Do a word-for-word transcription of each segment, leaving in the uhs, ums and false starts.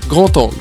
Grand Angle.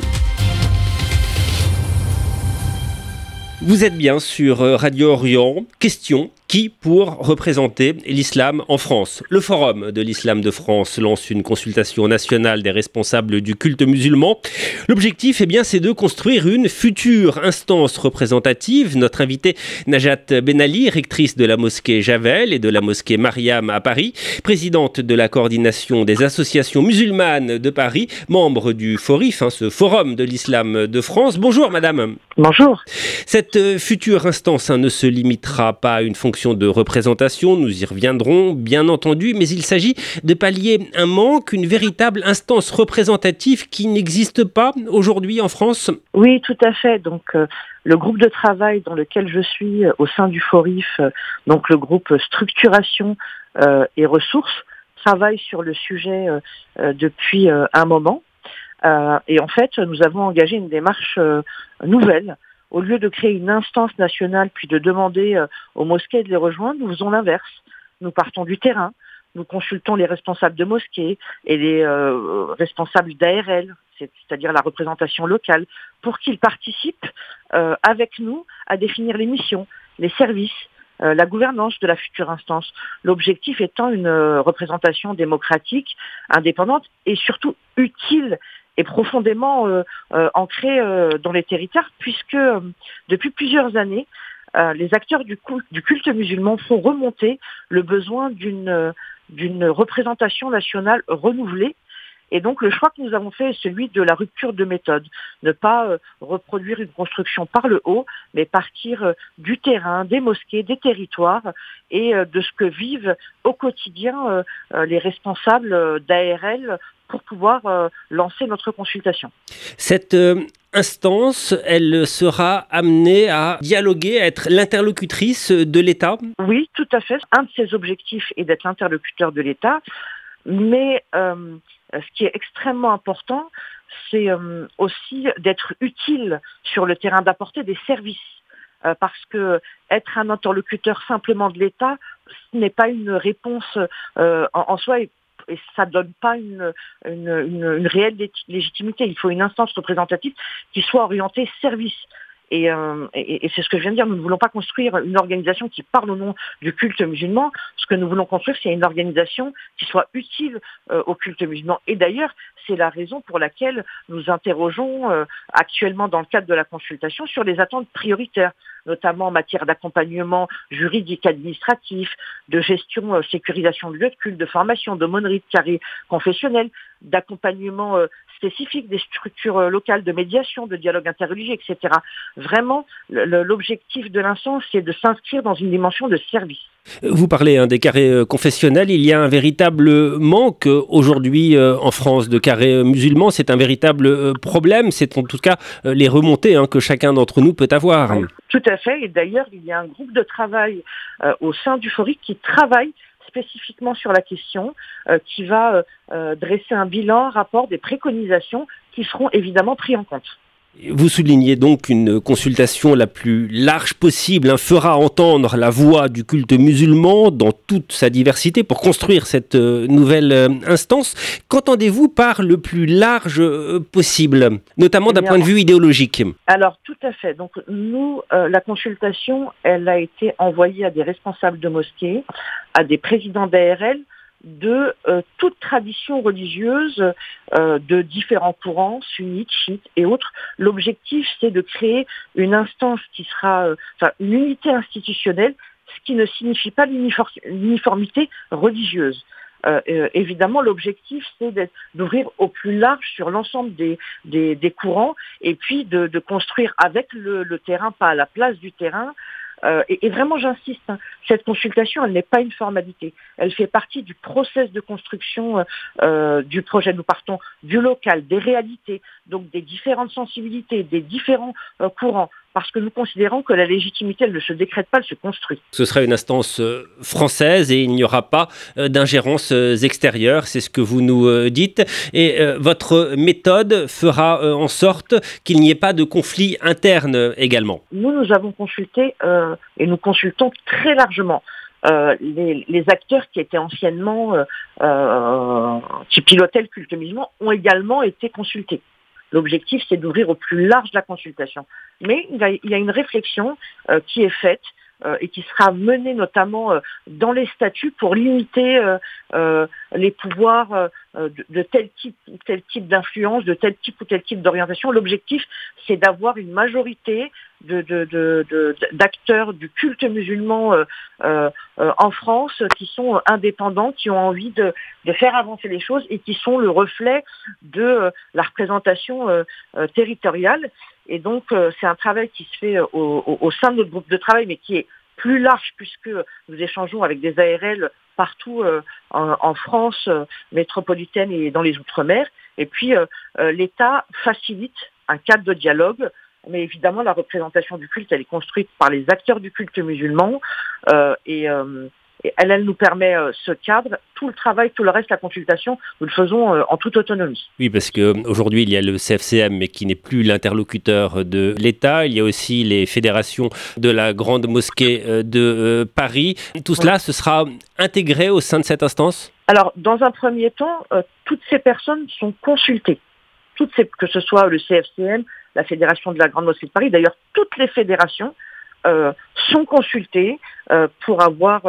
Vous êtes bien sur Radio Orient. Question, qui pour représenter l'islam en France? Le Forum de l'Islam de France lance une consultation nationale des responsables du culte musulman. L'objectif, eh bien, c'est de construire une future instance représentative. Notre invitée Najat Benali, rectrice de la mosquée Javel et de la mosquée Mariam à Paris, présidente de la coordination des associations musulmanes de Paris, membre du FORIF, hein, ce Forum de l'Islam de France. Bonjour madame. Bonjour. Cette future instance hein, ne se limitera pas à une fonction de représentation, nous y reviendrons bien entendu, mais il s'agit de pallier un manque, une véritable instance représentative qui n'existe pas aujourd'hui en France. Oui, tout à fait. Donc euh, le groupe de travail dans lequel je suis euh, au sein du FORIF, euh, donc le groupe structuration euh, et ressources, travaille sur le sujet euh, euh, depuis euh, un moment. Euh, et en fait, nous avons engagé une démarche euh, nouvelle. Au lieu de créer une instance nationale puis de demander euh, aux mosquées de les rejoindre, nous faisons l'inverse. Nous partons du terrain, nous consultons les responsables de mosquées et les euh, responsables d'A R L, c'est-à-dire la représentation locale, pour qu'ils participent euh, avec nous à définir les missions, les services, euh, la gouvernance de la future instance. L'objectif étant une euh, représentation démocratique, indépendante et surtout utile et profondément euh, euh, ancré euh, dans les territoires, puisque euh, depuis plusieurs années, euh, les acteurs du culte, du culte musulman font remonter le besoin d'une, euh, d'une représentation nationale renouvelée. Et donc le choix que nous avons fait est celui de la rupture de méthode. Ne pas euh, reproduire une construction par le haut, mais partir euh, du terrain, des mosquées, des territoires et euh, de ce que vivent au quotidien euh, euh, les responsables euh, d'A R L pour pouvoir euh, lancer notre consultation. Cette euh, instance, elle sera amenée à dialoguer, à être l'interlocutrice de l'État? Oui, tout à fait. Un de ses objectifs est d'être l'interlocuteur de l'État, mais euh, ce qui est extrêmement important, c'est euh, aussi d'être utile sur le terrain, d'apporter des services. Euh, parce que être un interlocuteur simplement de l'État, ce n'est pas une réponse euh, en, en soi. Et, et ça ne donne pas une, une, une, une réelle légitimité. Il faut une instance représentative qui soit orientée service. Et, euh, et, et c'est ce que je viens de dire, nous ne voulons pas construire une organisation qui parle au nom du culte musulman. Ce que nous voulons construire, c'est une organisation qui soit utile euh, au culte musulman. Et d'ailleurs, c'est la raison pour laquelle nous interrogeons euh, actuellement dans le cadre de la consultation sur les attentes prioritaires, notamment en matière d'accompagnement juridique, administratif, de gestion, euh, sécurisation de lieux de culte, de formation, d'aumônerie, de carré confessionnel, d'accompagnement euh, spécifique des structures euh, locales de médiation, de dialogue interreligieux, et cetera. Vraiment, le, l'objectif de l'instance, c'est de s'inscrire dans une dimension de service. Vous parlez hein, des carrés euh, confessionnels. Il y a un véritable manque euh, aujourd'hui euh, en France de carrés euh, musulmans. C'est un véritable euh, problème. C'est en tout cas euh, les remontées hein, que chacun d'entre nous peut avoir. Tout à fait. Et d'ailleurs, il y a un groupe de travail euh, au sein du FORIF qui travaille spécifiquement sur la question, euh, qui va euh, dresser un bilan, un rapport, des préconisations qui seront évidemment pris en compte. Vous soulignez donc qu'une consultation la plus large possible hein, fera entendre la voix du culte musulman dans toute sa diversité pour construire cette euh, nouvelle euh, instance. Qu'entendez-vous par le plus large euh, possible, notamment d'un point de vue idéologique? Alors tout à fait. Donc nous, euh, la consultation, elle a été envoyée à des responsables de mosquées, à des présidents d'A R L, de euh, toute tradition religieuse, euh, de différents courants, sunnites, chiites et autres. L'objectif, c'est de créer une instance qui sera, euh, enfin, une unité institutionnelle, ce qui ne signifie pas l'unifor- l'uniformité religieuse. Euh, euh, évidemment, l'objectif, c'est d'ouvrir au plus large sur l'ensemble des, des, des courants et puis de, de construire avec le, le terrain, pas à la place du terrain. Euh, et, et vraiment, j'insiste, hein, cette consultation, elle n'est pas une formalité. Elle fait partie du process de construction euh, du projet. Nous partons du local, des réalités, donc des différentes sensibilités, des différents euh, courants, parce que nous considérons que la légitimité, elle ne se décrète pas, elle se construit. Ce sera une instance euh, française et il n'y aura pas euh, d'ingérence euh, extérieure, c'est ce que vous nous euh, dites. Et euh, votre méthode fera euh, en sorte qu'il n'y ait pas de conflit interne euh, également. Nous, nous avons consulté euh, et nous consultons très largement euh, les, les acteurs qui étaient anciennement, euh, euh, qui pilotaient le culte musulman, ont également été consultés. L'objectif, c'est d'ouvrir au plus large la consultation. Mais il y a, il y a une réflexion euh, qui est faite euh, et qui sera menée notamment euh, dans les statuts pour limiter euh, euh, les pouvoirs euh, de, de tel type ou tel type d'influence, de tel type ou tel type d'orientation. L'objectif, c'est d'avoir une majorité de, de, de, de, d'acteurs du culte musulman euh, euh, euh, en France qui sont indépendants, qui ont envie de, de faire avancer les choses et qui sont le reflet de euh, la représentation euh, euh, territoriale. Et donc, euh, c'est un travail qui se fait au, au, au sein de notre groupe de travail, mais qui est plus large puisque nous échangeons avec des A R L partout euh, en, en France euh, métropolitaine et dans les Outre-mer. Et puis, euh, euh, l'État facilite un cadre de dialogue. Mais évidemment, la représentation du culte, elle est construite par les acteurs du culte musulman euh, et, euh, et elle, elle nous permet euh, ce cadre. Tout le travail, tout le reste, la consultation, nous le faisons euh, en toute autonomie. Oui, parce qu'aujourd'hui, il y a le C F C M, mais qui n'est plus l'interlocuteur de l'État. Il y a aussi les fédérations de la Grande Mosquée de euh, Paris. Tout cela, oui. Ce sera intégré au sein de cette instance ? Alors, dans un premier temps, euh, toutes ces personnes sont consultées. Toutes ces, que ce soit le C F C M, la Fédération de la Grande Mosquée de Paris, d'ailleurs toutes les fédérations euh, sont consultées euh, pour avoir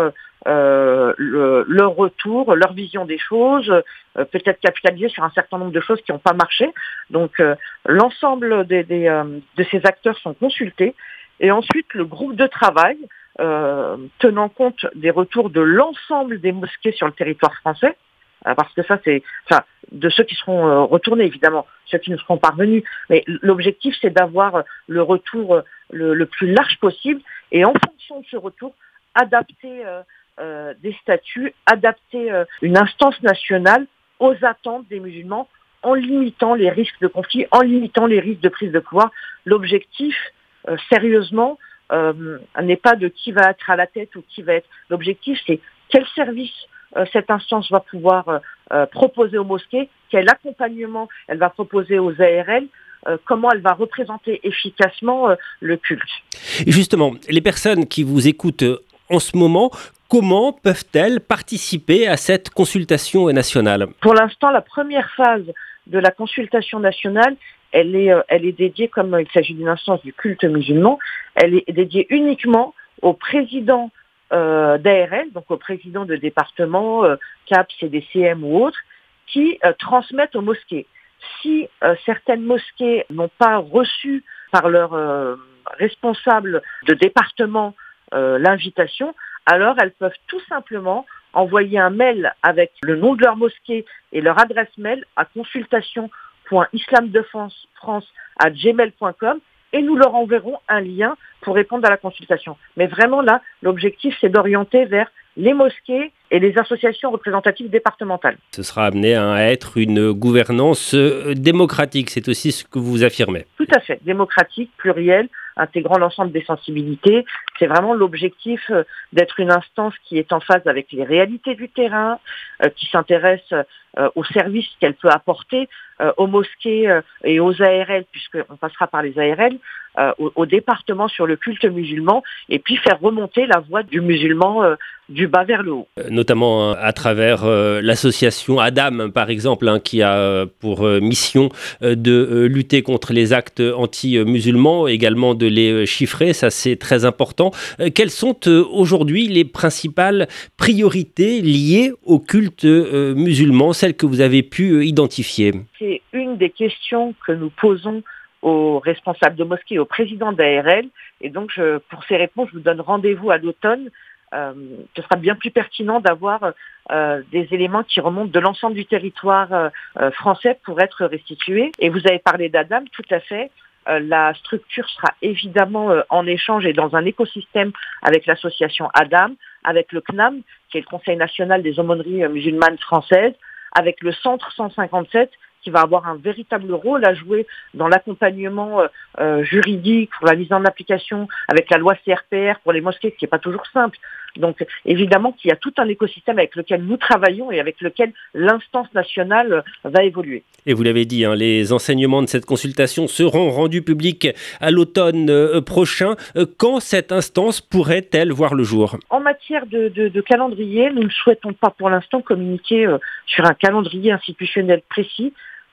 euh, le, leur retour, leur vision des choses, euh, peut-être capitaliser sur un certain nombre de choses qui n'ont pas marché. Donc euh, l'ensemble des, des, euh, de ces acteurs sont consultés et ensuite le groupe de travail, euh, tenant compte des retours de l'ensemble des mosquées sur le territoire français, parce que ça, c'est enfin, de ceux qui seront euh, retournés, évidemment, ceux qui nous seront parvenus. Mais l'objectif, c'est d'avoir le retour euh, le, le plus large possible et en fonction de ce retour, adapter euh, euh, des statuts, adapter euh, une instance nationale aux attentes des musulmans en limitant les risques de conflit, en limitant les risques de prise de pouvoir. L'objectif, euh, sérieusement, euh, n'est pas de qui va être à la tête ou qui va être... L'objectif, c'est quel service Euh, cette instance va pouvoir euh, euh, proposer aux mosquées, quel accompagnement elle va proposer aux A R L, euh, comment elle va représenter efficacement euh, le culte. Et justement, les personnes qui vous écoutent en ce moment, comment peuvent-elles participer à cette consultation nationale ? Pour l'instant, la première phase de la consultation nationale, elle est, euh, elle est dédiée, comme il s'agit d'une instance du culte musulman, elle est dédiée uniquement au président Euh, d'A R L, donc aux présidents de départements, euh, C A P, C D C M ou autres, qui euh, transmettent aux mosquées. Si euh, certaines mosquées n'ont pas reçu par leur euh, responsable de département euh, l'invitation, alors elles peuvent tout simplement envoyer un mail avec le nom de leur mosquée et leur adresse mail à consultation point islam de france arobase gmail point com et nous leur enverrons un lien pour répondre à la consultation. Mais vraiment là, l'objectif, c'est d'orienter vers les mosquées et les associations représentatives départementales. Ce sera amené à être une gouvernance démocratique, c'est aussi ce que vous affirmez. Tout à fait, démocratique, plurielle, intégrant l'ensemble des sensibilités. C'est vraiment l'objectif d'être une instance qui est en phase avec les réalités du terrain, euh, qui s'intéresse euh, aux services qu'elle peut apporter euh, aux mosquées euh, et aux A R L, puisqu'on passera par les A R L, euh, au, au département sur le culte musulman, et puis faire remonter la voix du musulman euh, du bas vers le haut. Notamment hein, à travers euh, l'association Adam, par exemple, hein, qui a euh, pour euh, mission euh, de euh, lutter contre les actes anti-musulmans, également de les euh, chiffrer, ça c'est très important. Euh, quelles sont euh, aujourd'hui les principales priorités liées au culte euh, musulman, celles que vous avez pu euh, identifier ? C'est une des questions que nous posons aux responsables de mosquées, aux présidents d'A R L, et donc je, pour ces réponses, je vous donne rendez-vous à l'automne. Euh, ce sera bien plus pertinent d'avoir euh, des éléments qui remontent de l'ensemble du territoire euh, euh, français pour être restitués. Et vous avez parlé d'Adam, tout à fait. Euh, la structure sera évidemment euh, en échange et dans un écosystème avec l'association Adam, avec le C N A M, qui est le Conseil national des aumôneries euh, musulmanes françaises, avec le Centre cent cinquante-sept, qui va avoir un véritable rôle à jouer dans l'accompagnement euh, juridique, pour la mise en application avec la loi C R P R pour les mosquées, ce qui n'est pas toujours simple. Donc évidemment qu'il y a tout un écosystème avec lequel nous travaillons et avec lequel l'instance nationale va évoluer. Et vous l'avez dit, hein, les enseignements de cette consultation seront rendus publics à l'automne euh, prochain. Euh, quand cette instance pourrait-elle voir le jour ? En matière de, de, de calendrier, nous ne souhaitons pas pour l'instant communiquer euh, sur un calendrier institutionnel précis,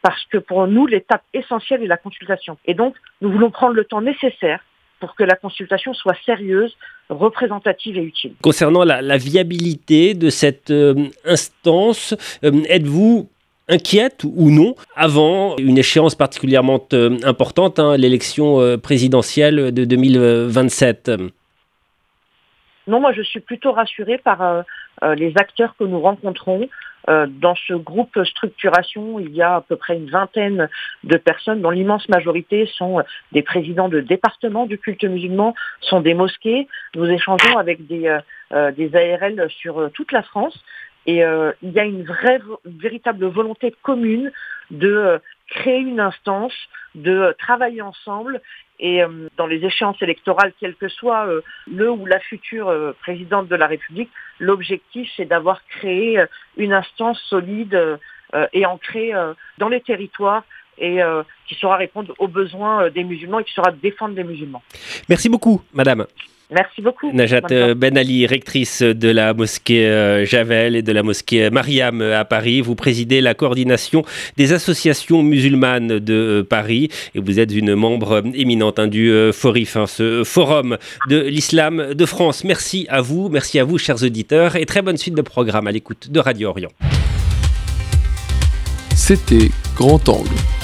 parce que pour nous, l'étape essentielle est la consultation. Et donc, nous voulons prendre le temps nécessaire pour que la consultation soit sérieuse, représentative et utile. Concernant la, la viabilité de cette euh, instance, euh, êtes-vous inquiète ou non avant une échéance particulièrement euh, importante, hein, l'élection euh, présidentielle de deux mille vingt-sept? Non, moi je suis plutôt rassurée par euh, euh, les acteurs que nous rencontrons. Euh, dans ce groupe structuration, il y a à peu près une vingtaine de personnes dont l'immense majorité sont des présidents de départements du culte musulman, sont des mosquées. Nous échangeons avec des, euh, des A R L sur euh, toute la France et euh, il y a une vraie, une véritable volonté commune de euh, créer une instance, de euh, travailler ensemble. Et euh, dans les échéances électorales, quel que soit euh, le ou la future euh, présidente de la République, l'objectif c'est d'avoir créé euh, une instance solide euh, et ancrée euh, dans les territoires et euh, qui saura répondre aux besoins euh, des musulmans et qui saura défendre les musulmans. Merci beaucoup, madame. Merci beaucoup. Najat Ben Ali, rectrice de la mosquée Javel et de la mosquée Mariam à Paris. Vous présidez la coordination des associations musulmanes de Paris et vous êtes une membre éminente hein, du FORIF, hein, ce forum de l'islam de France. Merci à vous, merci à vous chers auditeurs et très bonne suite de programme à l'écoute de Radio Orient. C'était Grand Angle.